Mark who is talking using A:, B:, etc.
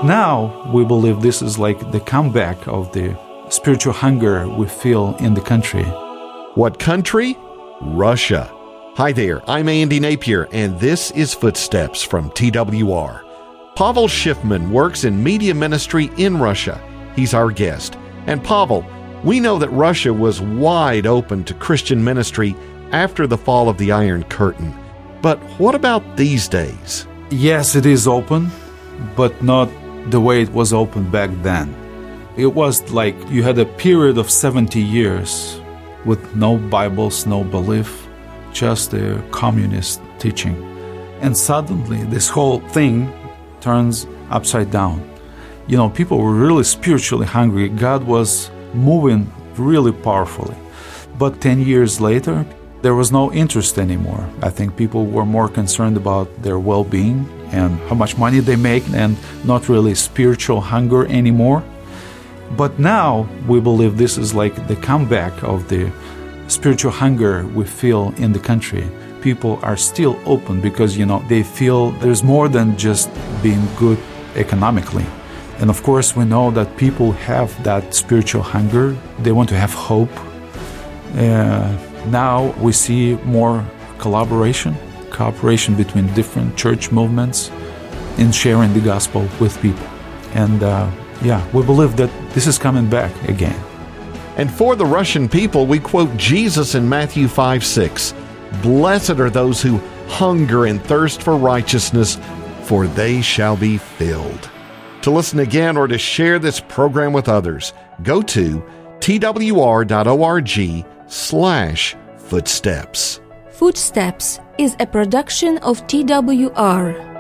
A: now we believe this is like the comeback of the spiritual hunger we feel in the country.
B: What country? Russia. Hi there, I'm Andy Napier, and this is Footsteps from TWR. Pavel Schiffman works in media ministry in Russia. He's our guest. And Pavel, we know that Russia was wide open to Christian ministry after the fall of the Iron Curtain. But what about these days?
A: Yes, it is open, but not the way it was open back then. It was like you had a period of 70 years with no Bibles, no belief, just a communist teaching. And suddenly this whole thing turns upside down. You know, people were really spiritually hungry. God was moving really powerfully. But 10 years later, there was no interest anymore. I think people were more concerned about their well-being and how much money they make, and not really spiritual hunger anymore. But now we believe this is like the comeback of the spiritual hunger we feel in the country. People are still open because, you know, they feel there's more than just being good economically. And of course, we know that people have that spiritual hunger. They want to have hope. Now we see more cooperation between different church movements in sharing the gospel with people. And we believe that this is coming back again.
B: And for the Russian people, we quote Jesus in Matthew 5:6. Blessed are those who hunger and thirst for righteousness, for they shall be filled. To listen again or to share this program with others, go to twr.org/footsteps.
C: Footsteps is a production of TWR.